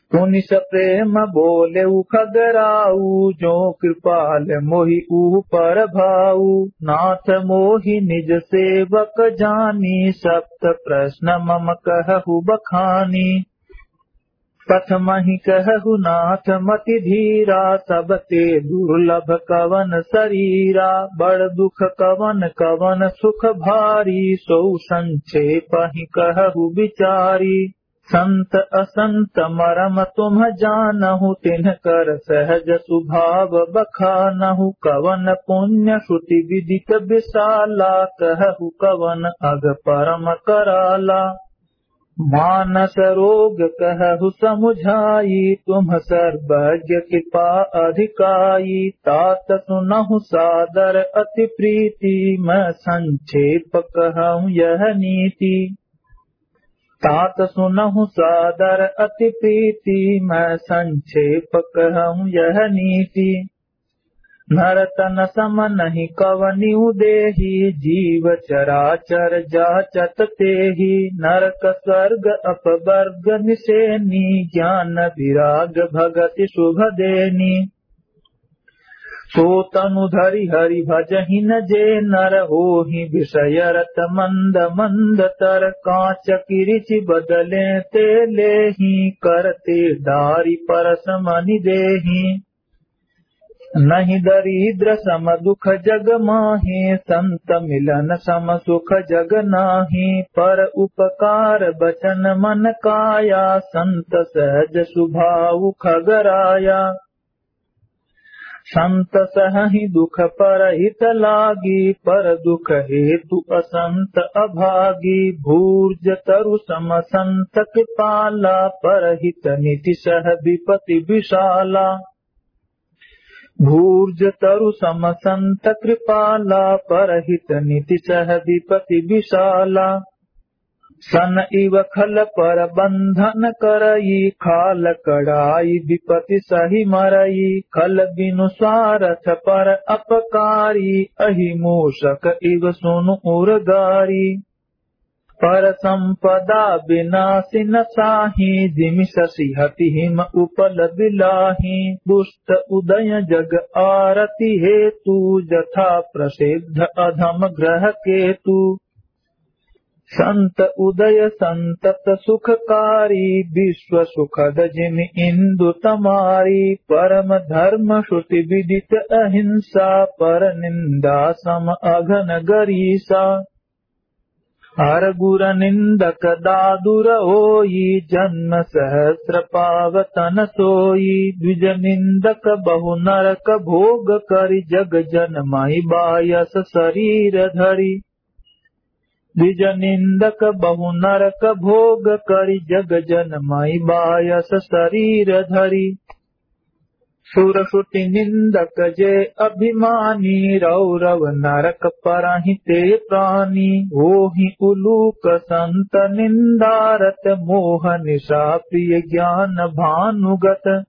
पुनि प्रेम बोले खगराऊ, जो कृपाल मोहि ऊपर भाऊ। नाथ मोहि निज सेवक जानी, सप्त प्रश्न मम कहु बखानी। प्रथमहि कहु नाथ मति धीरा, सब ते दुर्लभ कवन शरीरा। बड़ दुख कवन कवन सुख भारी, सो संक्षेप ही कहु विचारी। संत असंत मरम तुम जानहु, तिनकर सहज स्वभाव बखानहु। कवन पुण्य श्रुति विदित विशाला, कहु कवन अग परम कराला। मानस रोग कहु समुझाई, तुम सर्वज्ञ कृपा अधिकाई। तात सुनहु सादर अति प्रीति, मैं संक्षेप कहूँ यह नीति। तात सुनहु सादर अति प्रीति, मैं संक्षेप कहूँ यह नीति। नरतन सम नहीं कवनिउ देहि, जीव चराचर जाचत तेहि। नरक स्वर्ग अपवर्ग निसेनी, ज्ञान विराग भगति शुभ देनी। सो तनु धरि हरि भजहि न जे नर, होहि विषय रत मंद मंद तर। कांच किरिचि बदले ते लेहि, करते डारि परस मनि देहि। नहीं दरिद्र सम दुख जग माहि, संत मिलन सम सुख जग नाही। पर उपकार बचन मन काया, संत सहज स्वभाव खगराया। संत सहहि दुख पर हित लागी, पर दुख हेतु असंत अभागी। भूर्ज तरु सम संत कृपाला, पर हित नीति सह विपति विशाला। भूर्ज तरु सम संत कृपाला, पर हित नीति सह विपति विशाला। सन इव खल पर बंधन करई, खाल कड़ाई विपति सही मरई। खल बिनु स्वार्थ पर अपकारी, अहि मूषक इव सुनु उरगारी। पर संपदा विनाशी न साही, जिमि शशि हति हिम उपल बिलाही। दुष्ट उदय जग आरति हेतु, जथा प्रसिद्ध अधम ग्रह केतु। संत उदय संतत सुखकारी, विश्व सुखद जिमि इंदु तमारी। परम धर्म श्रुति विदित अहिंसा, पर निंदा सम अघन गरीसा। हर गुर निंदक दादुर होई, जन्म सहस्र पावतन सोई। द्विज निंदक बहु नरक भोग करि, जग जन माहि बायस शरीर धरि। द्विज निंदक बहु नरक भोग करि, जग जन माहि बायस शरीर धरि। सुर सुति निंदक जे अभिमानी, रौरव नरक परहि ते प्राणी। होहि उलूक संत निंदारत, मोह निशा प्रिय ज्ञान भानुगत।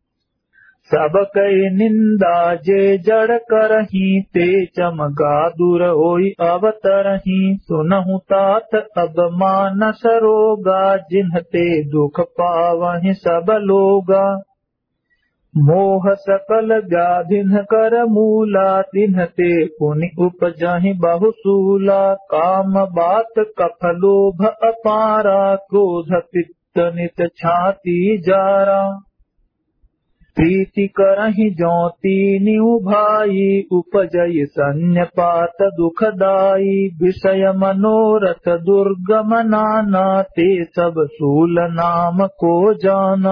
सब कई निंदा जे जड़ करही, ते चमगा दूर होई अवतरही। सुनहु तात अब मानस रोगा, जिन्हते दुख पावहि सब लोगा। मोह सकल व्याधिन कर मूला, तिन्हते पुनि उपजहि बहु सूला। काम बात कफ लोभ अपारा, क्रोध पित्त नित छाती जारा। प्रीति करहि ज्यों तीनि भाई, उपजय सन्यपात दुखदाई। विषय मनोरथ दुर्गम नाना, ते सब सूल नाम को जाना।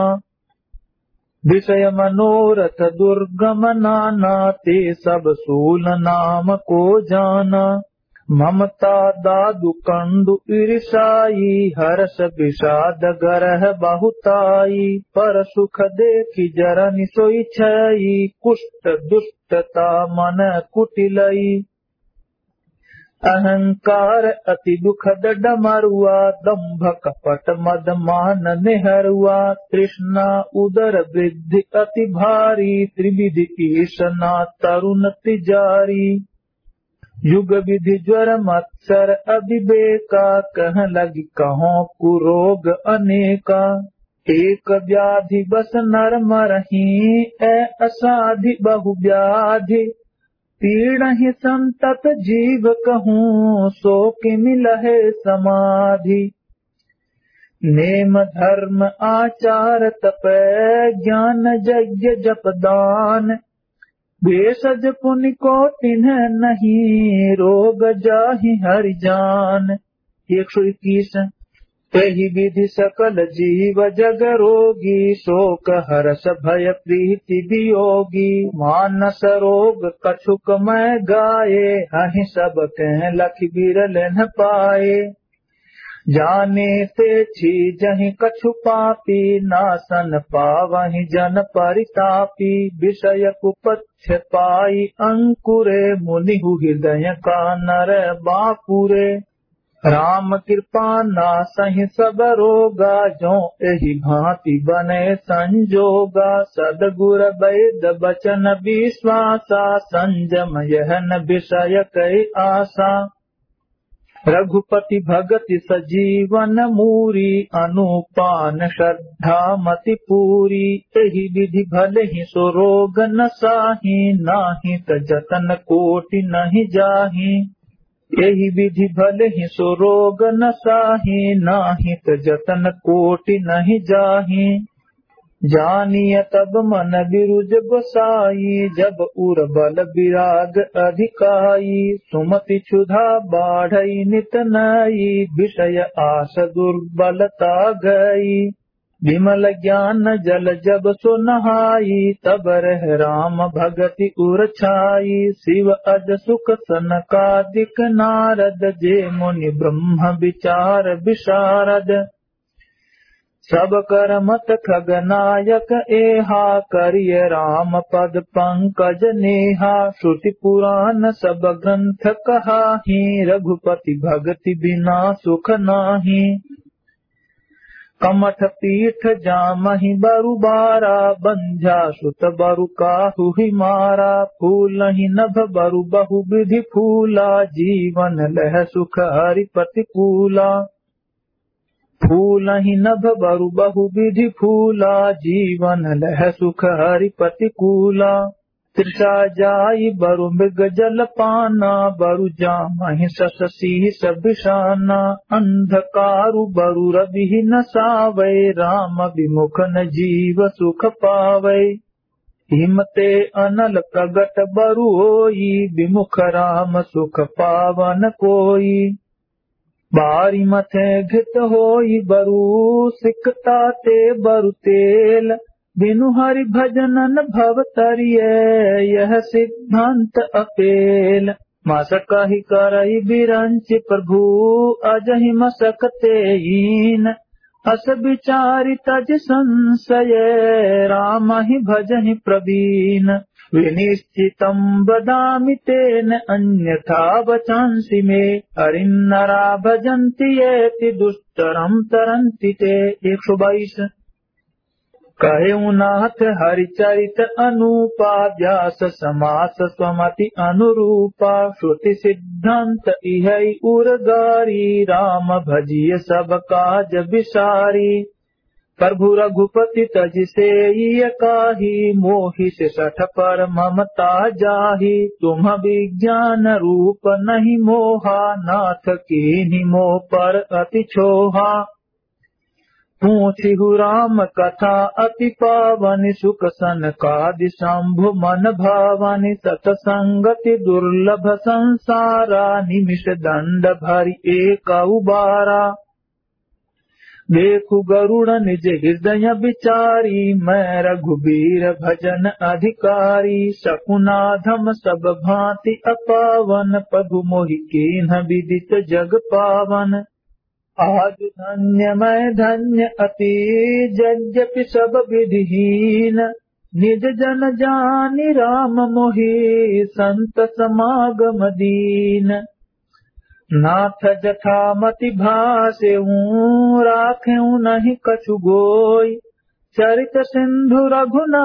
विषय मनोरथ दुर्गम नाना, ते सब सूल नाम को जाना। ममता दादु कंडु ईर्षाई, हर्ष विषाद गरह बहुताई। पर सुख देखि जरनि सोई छई, कुष्ठ दुष्टता मन कुटिलई। अहंकार अति दुखद डमरुआ, दंभ कपट मद मान निहरुआ। तृष्णा उदर वृद्धि अति भारी, त्रिविधि ईशना तरुण तिजारी। युग विधि ज्वर मत्सर अविवेका, कह लगी कहों कुरोग अनेका। एक व्याधि बस नर मरही, असाधि बहु व्याधि। पीड़हि संतत जीव कहूँ, सो कि मिलहे समाधि। नेम धर्म आचार तप, ज्ञान यज्ञ जप दान। भेषज पुनि को तिन्ह नहीं, रोग जाहि हरि जान। 121। तेहि विधि सकल जीव जग रोगी, शोक हरस भय प्रीति वियोगी। मानस रोग कछुक मैं गाये, हहि सब कह लख बिरल न पाए। जाने ते छीजहि कछु पापी, नासन पावहि जन परितापी। विषय कुपथ पाई अंकुरे, मुनिहु हृदय का नर बापुरे। राम कृपा नासहि सब रोगा, जो एहि भांति बने संजोगा। सदगुर वैद बचन विश्वासा, संजम यह न विषय कै आशा। रघुपति भगति सजीवन मूरी, अनुपान श्रद्धा मति पूरी। एहि विधि भले ही सो रोग न साही, नाही त जतन कोटि नहीं जाही। एहि विधि भले ही सो रोग न साही, नाही त जतन कोटि नहीं जाही। जानिय तब मन बिरुज गोसाई, जब उर बल विराग अधिकाई। सुमति क्षुधा बाढ़ई नित नई, विषय आस दुर्बलता गई। विमल ज्ञान जल जब सो नहाई, तब रह राम भगति उर छाई। शिव अज सुख सनकादिक नारद, जे मुनि ब्रह्म विचार विशारद। सब कर मत खगनायक एहा, करिय राम पद पंकज नेहा। श्रुति पुराण सब ग्रंथ कहाहि, रघुपति भगति बिना सुख नाही। कमठ पीठ जामहि बरु बारा, बंझा सुत बरु काहु ही मारा। फूलहि नभ बरु बहु विधि फूला, जीवन लह सुख हरि प्रतिकूला। फूलहि नभ बरु बहु विधि फूला, जीवन लह सुख हरि प्रतिकूला। तृषा जाई बरु मृग जल पाना, बरु जामहि शस शीस बिषाना। अंधकारु बरु रवि न सावै, राम विमुख न जीव सुख पावै। हिमते अनल प्रगट बरु होई, विमुख राम सुख पावन कोई। बारी मथे घृत होई बरु, सिकता ते बरु तेल। बिनु हरि भजन न भव तरिये, यह सिद्धांत अपेल। मसकहि करई बिरंच प्रभु, अजहि मसकते हीन। अस विचारि तज संशय, राम ही भजहि प्रवीण। विनिश्चितं वदामि तेन, अन्यथा वचांसि मे। हरिन्नरा भजन्ति येति, दुष्टरं तरन्ति ते। 122। कहेउ नाथ हरिचरित अनूपा, व्यास समास स्वमति अनुरूपा। श्रुति सिद्धांत इहै उरगारी, राम भजिय सब काज विसारी। प्रभु रघुपति तज सेई काही, मोहि से सठ पर ममता जाही। तुम विज्ञान रूप नहीं मोहा, नाथ कीन्ही मोह पर अति छोहा। पूछिहु राम कथा अति पावनि, सुख सनकादि शंभु मन भावनि। सतसंगति दुर्लभ संसारा, निमिष दंड भरि एक उबारा। देखु गरुड़ निज हृदय विचारी, मैं रघुबीर भजन अधिकारी। शकुनाधम सब भांति अपावन, प्रभु मोहि कीन्ह विदित जग पावन। आज धन्य मैं धन्य अति, यद्यपि सब विधिहीन। निज जन जानि राम मोहि, संत समागम दीन। नाथ जथा मति भासेऊ, राखेऊ नहीं कछु गोई। चरित सिंधु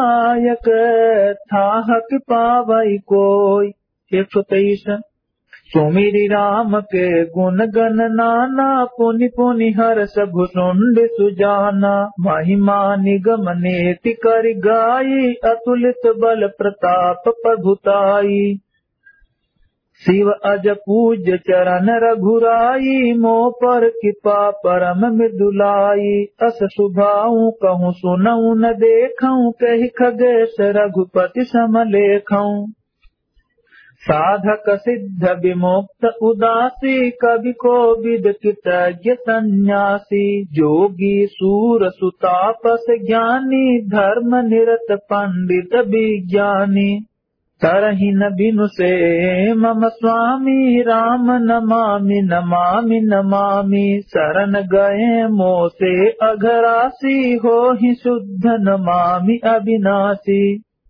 रघुनायक, थाह कि पावई कोई। 123। सुमिरि राम के गुण गण नाना, पुनि पुनि हर्ष भुसुंड सुजाना। महिमा निगम नेति करि गाई, अतुलित बल प्रताप प्रभुताई। शिव अज पूज्य चरण रघुराई, मोह पर कृपा परम मृदुलाई। अस सुभाऊ कहूँ सुनऊ न देखऊँ, कहि खगेश रघुपति सम लेखऊँ। साधक सिद्ध विमुक्त उदासी, कवि कोविद कृतज्ञ सन्यासी। जोगी सूर सुतापस ज्ञानी, धर्म निरत पंडित विज्ञानी। तरहि न बिनु से मम स्वामी, राम नमामि नमामि नमामि। शरण गए मोह से अघरासी, होहि शुद्ध नमामि अविनाशी।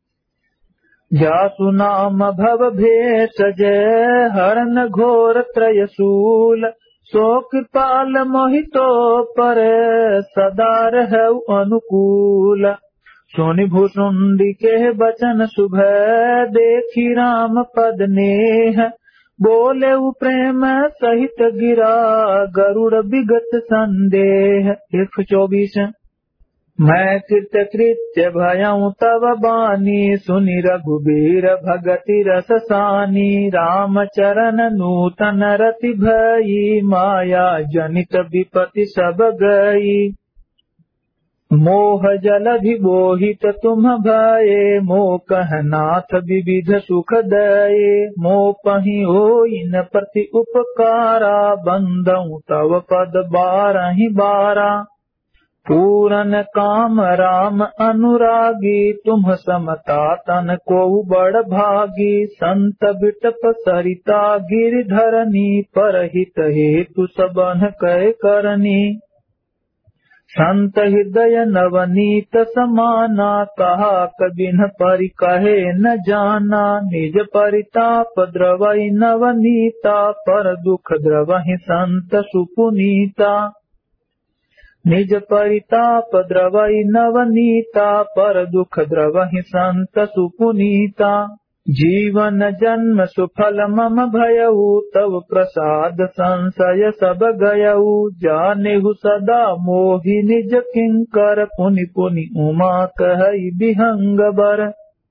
जासु नाम भव भेष जय, हरन घोर त्रयशूल। सो कृपाल मोहितो पर, सदा रहउ अनुकूल। सुनि भुसुंडी के बचन शुभै, देखी राम पद नेह। बोले प्रेम सहित गिरा, गरुड़ बिगत संदेह। 124। मैं कृत्य कृत्य भयऊ तव बानी, सुनि रघुबीर भगति रस सानी। राम चरण नूतन रति भई, माया जनित विपति सब गई। मोह जलधि मोहित तुम भये, मोह कहनाथ विविध सुख दये। मोह पहि होई न प्रति उपकारा, बंदऊ तव पद बारहि बारा। पूरन काम राम अनुरागी, तुम समता तन को बड़ भागी। संत बिटप सरिता गिरधरनी, परहित हेतु सबन कै करनी। संत हृदय नवनीत समाना, कहा कबिन परि कहे न जाना। निज परिताप द्रवई नवनीता, पर दुख द्रवहि संत सुपुनीता। निज परिताप द्रवई नवनीता, पर दुख द्रवहि संत सुपुनीता। जीवन जन्म सुफल मम भयऊ, तव प्रसाद संशय सब गयऊ। जानेहु सदा मोहि निज किंकर, पुनि पुनि उमा कहई बिहंग बर।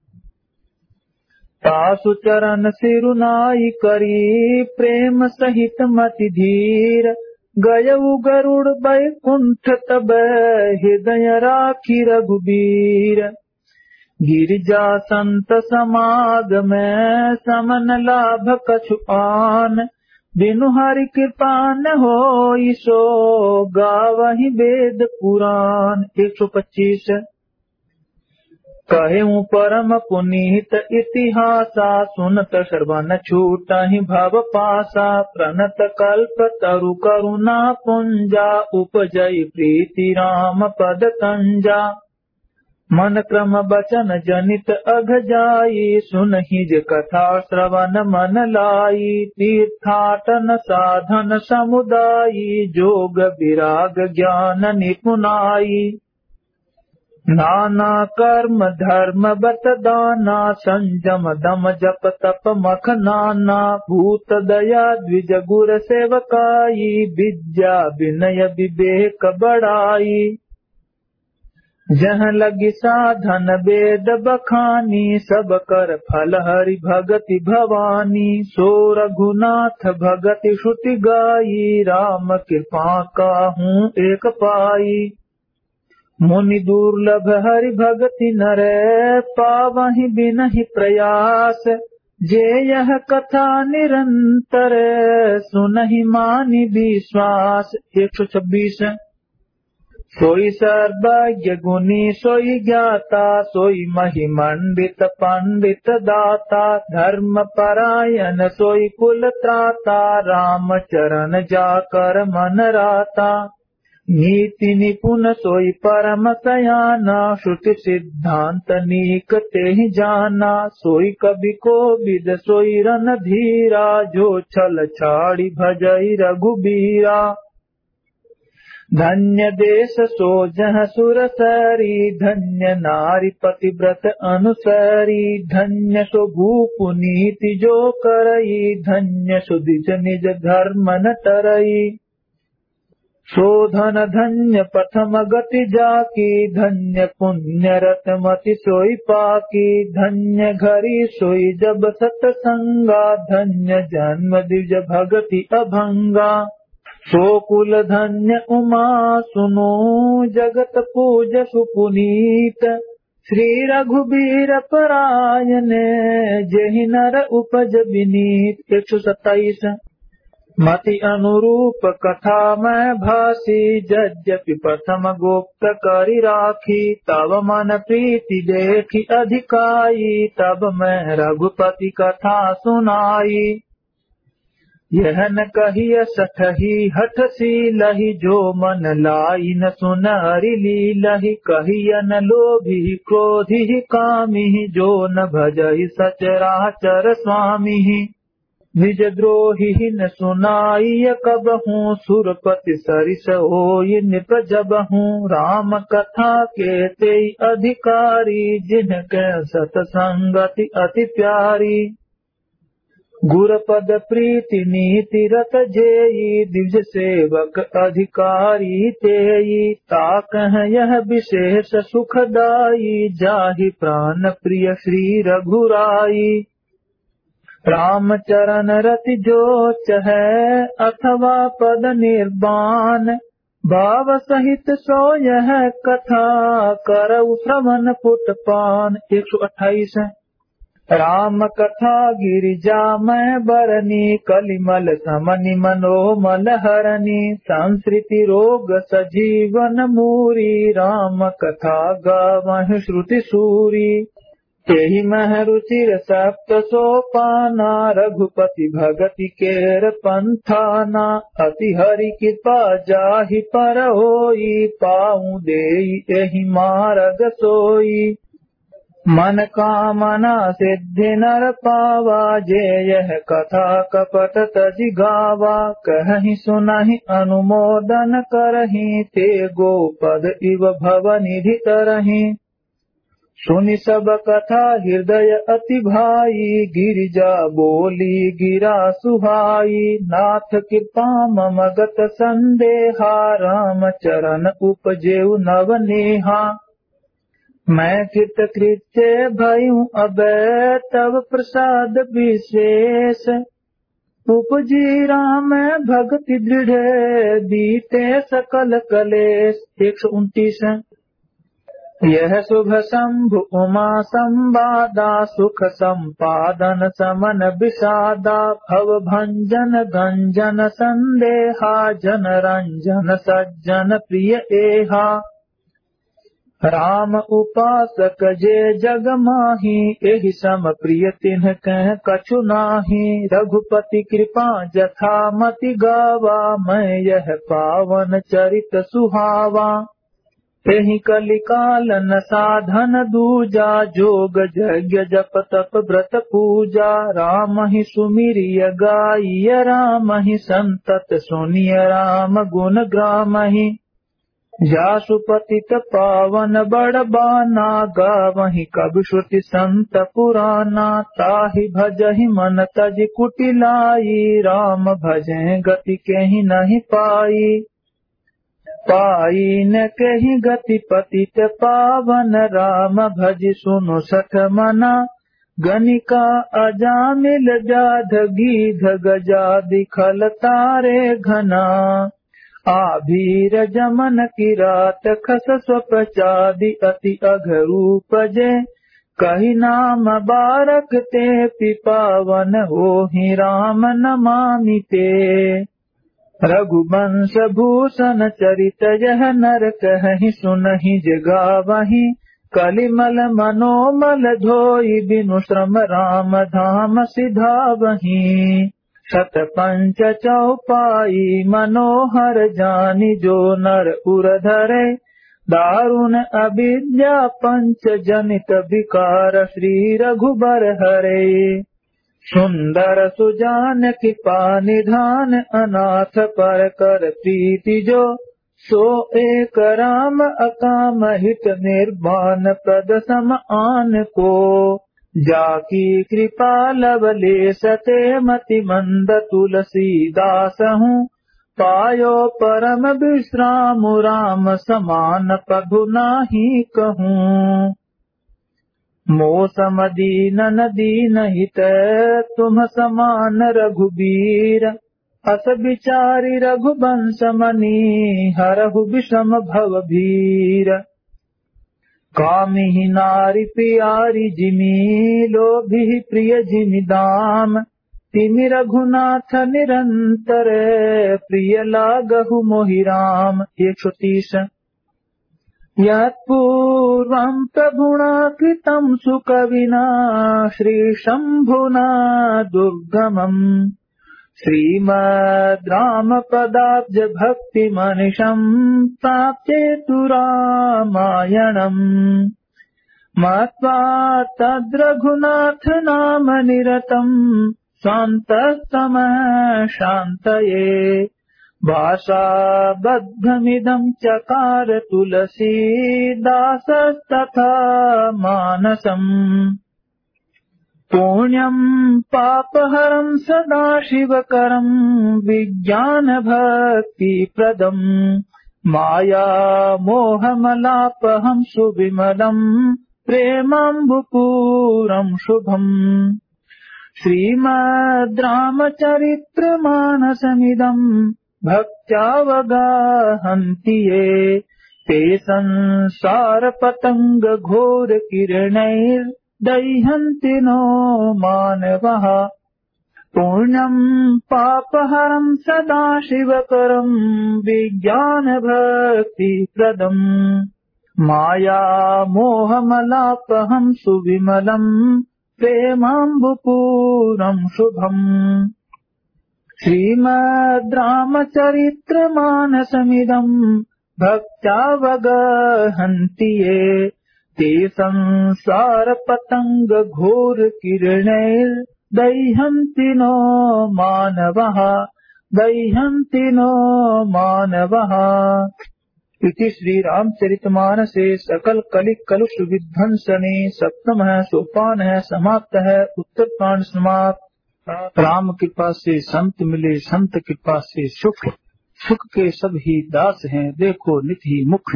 तासु चरण सिरुनाई करी, प्रेम सहित मति धीर। गयऊ गरुड़ बैकुंठ तब, हृदय राखी रघुबीर। गिरिजा संत समागम, समन लाभ कछु आन। बिनु हरि कृपा न होई, सो गावहि वेद पुराण। 125। कहूँ परम पुनीत इतिहासा, सुनत श्रवण छूटहि भव पासा। प्रणत कल्प तरु करुणा पुंजा, उपजई प्रीति राम पद तंजा। मन क्रम बचन जनित अघ जाई, सुनहि जे कथा श्रवण मन लाई। तीर्थाटन साधन समुदायी, जोग विराग ज्ञान निपुनाई। नाना कर्म धर्म बत दाना, संजम दम जप तप मख नाना। भूत दया द्विज गुर सेवकाई, विद्या विनय विवेक बड़ाई। जहाँ लगी साधन वेद बखानी, सब कर फल हरि भगति भवानी। सो रघुनाथ भगति श्रुति गाई, राम कृपा काहू एक पाई। मुनि दुर्लभ हरि भगति नरै, पावहि बिनहि प्रयास। जे यह कथा निरंतर, सुनहि मानि विश्वास। 126। सोई सर्वज्ञ गुणी सोई ज्ञाता, सोई महिमंडित पंडित दाता। धर्म परायण सोई कुल त्राता, राम चरण जाकर मन राता। नीति निपुण सोई परम सयाना, श्रुति सिद्धांत नीक तेहि जाना। सोई कवि कोविद सोई रणधीरा, जो छल छाड़ी भजई रघुबीरा। धन्य देश सो जह सुरसरी, धन्य नारी पतिव्रत अनुसरी, धन्य सो भूप नीति जो करई, धन्य सो द्विज निज धर्म न तरई। शोधन धन्य प्रथम गति जाकी, धन्य पुण्य रत मति सोई पाकी, धन्य घरी सोई जब सतसंगा, धन्य जन्म द्विज भगति अभंगा। सो कुल धन्य उमा सुनो, जगत पूज सुपुनीत, श्री रघुबीर परायण, जेहि नर उपज विनीत। 127। मति अनुरूप कथा मैं भासी, यद्यपि प्रथम गुप्त करि राखी, तब मन प्रीति देखी अधिकाई, तब मैं रघुपति कथा सुनाई। यह न कहिय सठही हठ सीलहि, जो मन लाई न सुनरि लीलहि, कहिय न लोभी क्रोधी कामिहि, जो न भजहि सचराचर स्वामिहि। निज द्रोही न सुनाई कबहूँ, सुरपति सरिस होई निप जबहूँ, राम कथा के तेई अधिकारी, जिनके सतसंगति अति प्यारी। गुरपद प्रीति नीति रत जेई, द्विज सेवक अधिकारी तेई, ताकह यह विशेष सुखदाई, जाहि प्राण प्रिय श्री रघुराई। राम चरण रति जो चहै, अथवा पद निर्वाण, भाव सहित सो यह कथा, करऊ श्रवण पुटपान। 128। राम कथा गिरिजा मैं बरनी, कलिमल समनि मनोमल हरनी, संस्कृति रोग सजीवन मूरी, राम कथा गावहु श्रुति सूरी। तेहि मह रुचिर सप्त सोपाना, रघुपति भगति केर पंथाना, अति हरि कृपा जाहि पर होई, पाऊँ देई एहि मार्ग सोई। मन कामना सिद्धि नर पावा, जे यह कथा कपट तजि गावा, कहहि सुनहि अनुमोदन करहि, ते गोपद इव भव निधि तरहि। सुनि सब कथा हृदय अति भाई, गिरिजा बोली गिरा सुहाई, नाथ कृपा मम गत संदेहा, राम चरण उपजेउ नव नेहा। मैं कृत कृत्य भयूं अबै, तब प्रसाद विशेष, उपजी राम भक्ति दृढ़, बीते सकल कलेश। 129। यह शुभ शंभु उमा संवादा, सुख संपादन समन विषादा, भव भंजन गंजन संदेहा, जन रंजन सज्जन प्रिय एहा। राम उपासक जे जग माही, एहि सम प्रिय तिन्ह कह कछु नाहि, रघुपति कृपा जथा मति गावा, मैं यह पावन चरित सुहावा। एहि कलिकालन साधन दूजा, जोग यज्ञ जप तप व्रत पूजा, राम ही सुमिरिय गाइय, राम ही संतत सुनिय, राम गुण ग्रामहि। जासु पतित पावन बड़ बाना, गावहि कबि श्रुति संत पुराना, ताहि भजहि मन तज कुटिलाई, राम भजें गति केहि नहीं पाई। पाई न केहि गति पतित पावन, राम भज सुनु सठ मना, गनिका अजामिल जाध गीध गजादि खल तारे घना, आभीर जमन किरात खस स्वप्रचादि, अति अघरूप जे कहि नाम बारक ते, पिपावन होहि राम नमामि ते। रघुवंश भूषण चरित यह नर कहहि, सुनहि जे गावहि, कलिमल मनोमल धोई, बिनु श्रम राम धाम सिधावहि। शत पंच चौपाई मनोहर जानि, जो नर उर धरे, दारुण अविद्या पंच जनित विकार, श्री रघुबर हरे। सुंदर सुजान कृपा निधान, अनाथ पर कर प्रीति जो, सो एक राम अकाम हित निर्वाण प्रद सम आन को, जाकी कृपा लवले सते मति मंद तुलसीदास हूँ, पायो परम विश्राम राम समान प्रभु नाही कहूँ। मो सम दीन दीन हित तुम समान रघुबीर, अस विचारी रघुवंश मनी हरहु विषम भव भीर। कामिहि नारी प्यारी जिमि लोभी प्रिय जिमि दाम, तिमि रघुनाथ निरंतर प्रिय लागहु मोहि राम। 130। यत्पूर्वं प्रभुना कृतं सुकविना श्रीशंभुना दुर्गमम्, श्रीमद् रामपदाब्ज भक्ति मनिषं प्राप्तेतु रामायणम्। मत्वा तद्रघुनाथ नाम निरतम्, शान्तस्तमः शान्तये, भाषाबद्धमिदं चकार तुलसीदासस्तथा मानसम्। पुण्यं पापहरं सदाशिवकरं विज्ञान भक्ति प्रदम्, माया मोहमलापहं सुविमलं प्रेमाम्बुपूरं शुभम्। श्रीमद् रामचरित्र मानसमिदं भक्त्यावगाहन्ति ये, ते संसार पतंग घोर किरणैर् दह्यन्ति नो मानवः। पुण्यं पापहरं सदा शिवकरं विज्ञान भक्ति प्रदम्, माया मोहमलापहं सुविमलं प्रेमाम्बुपूरं शुभम्। श्रीमद् रामचरित्र मानसमिदं भक्त्यावगाहन्ति ये, ते संसार पतंग घोर किरणैर् दह्यन्ति नो मानवः, दह्यन्ति नो मानवः। इति श्री रामचरितमानसे सकल कलिक कलुष विध्वंसने सप्तमः सोपानः समाप्तः। उत्तरकांड समाप्त। राम कृपा से संत मिले, संत कृपा से सुख, सुख के सब ही दास हैं, देखो नित ही मुख।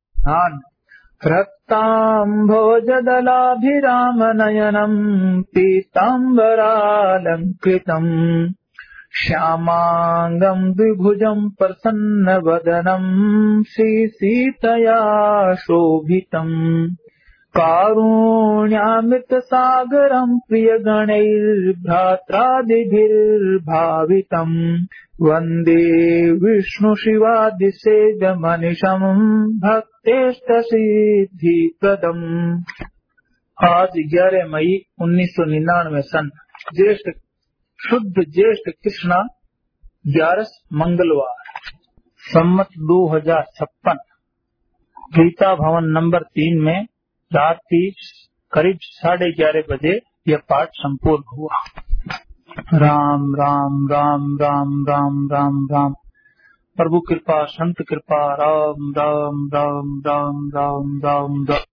रक्ताम्भोजदलाभिराम नयनम् पीताम्बरालङ्कृतम्, श्यामाङ्गम् द्विभुजम् प्रसन्नवदनम् श्रीसीतया शोभितम्। कारुण्यामृतसागरम् प्रियगणैर्भ्रात्रादिभिर्भावितम्, वन्दे विष्णुशिवादिसेव्यमनिशम् भक्तेष्टसिद्धिप्रदम्। आज 11 मई 1999 सन शुद्ध ज्येष्ठ कृष्णा 11 मंगलवार, सम्मत 2056। गीता भवन नंबर 3 में रात्रि करीब 11:30 बजे यह पाठ संपूर्ण हुआ। राम राम राम राम राम राम राम। प्रभु कृपा, संत कृपा, राम राम राम राम राम राम राम।